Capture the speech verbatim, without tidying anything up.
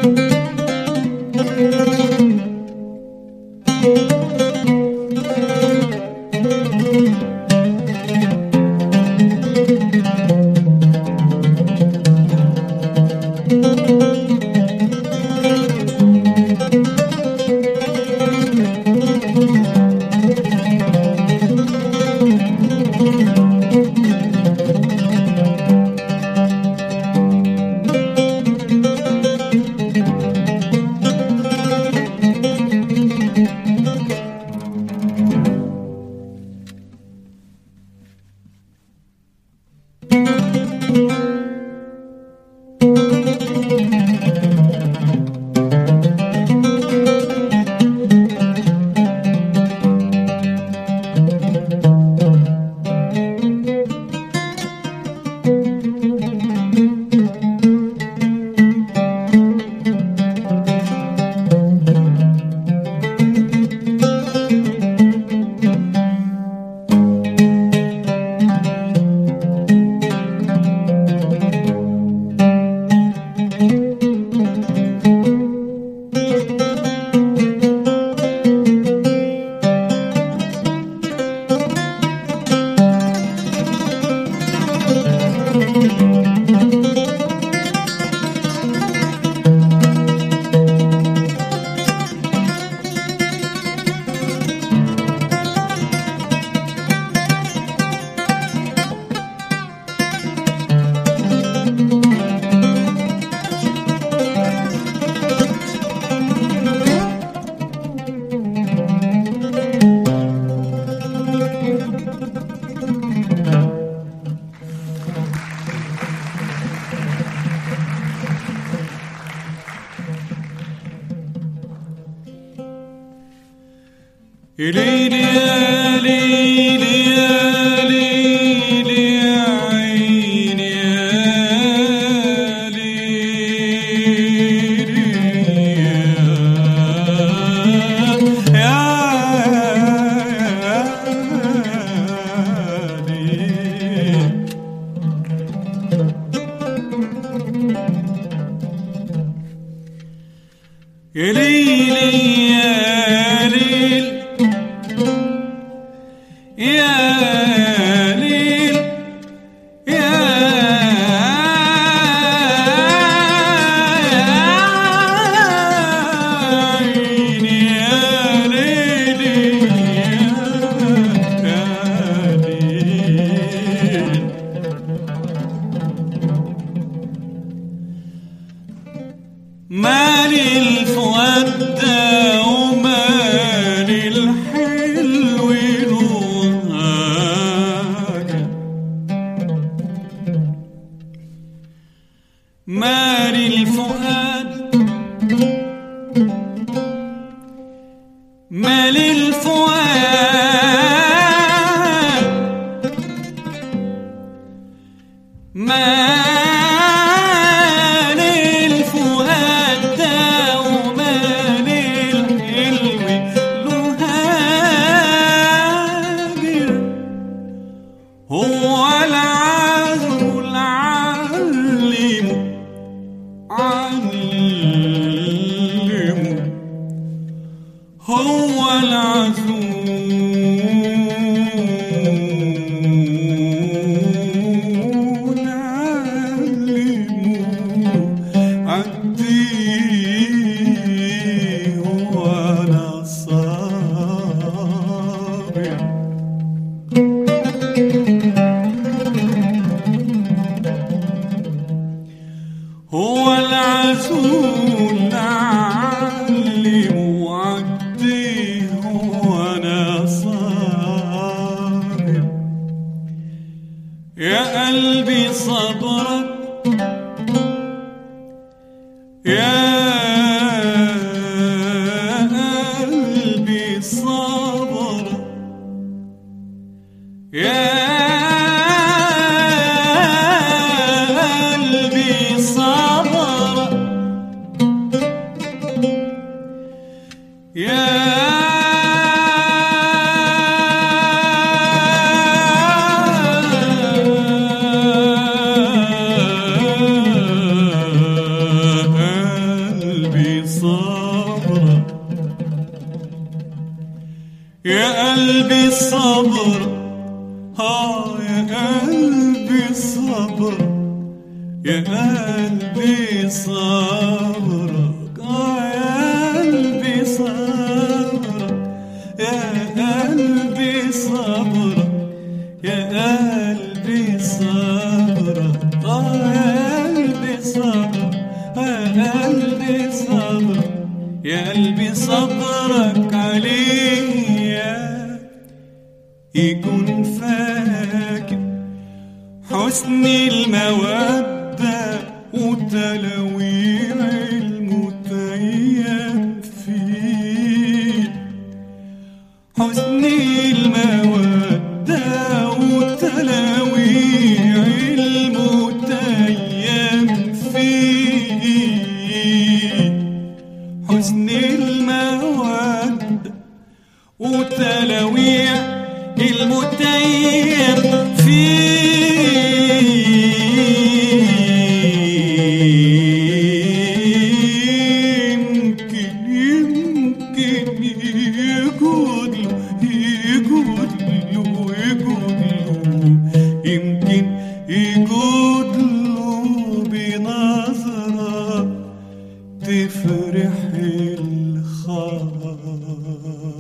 يا ليلي يا ليلي يا ليلي يا عيني يا ليلي يا ليلي يا ليلي يا ليل يا ليل يا عيني يا ليلي يا ليل مالي الفؤاد ده ومالي الحلو مالي الفؤاد مالي الفؤاد مالي الفؤاد ده ومالي الحلو له هاجر هو العذر العلم علمه هو العزول علمه عديه وانا صابر هو العزول علم وعديه وانا صابر يا قلبي صبرك يا قلبي صبرك يا يا صبرك يا قلبي صبرك، ها يا قلبي صبرك، يا قلبي صبرك، اه يا قلبي صبرك، يا قلبي صبرك، يا قلبي صبرك، اه يا قلبي صبرك، يا قلبي صبرك، يا قلبي صبرك عليا يكون فاكر حسن المودة وتلاويع المتيم فيه، حسن المودة وتلاويع المتيم فيه، حسن المودة وتلاويع المتيم فيه، يمكن يمكن يجود له يجود له يجود له، يمكن يجود له بنظرة تفرح الخاطر.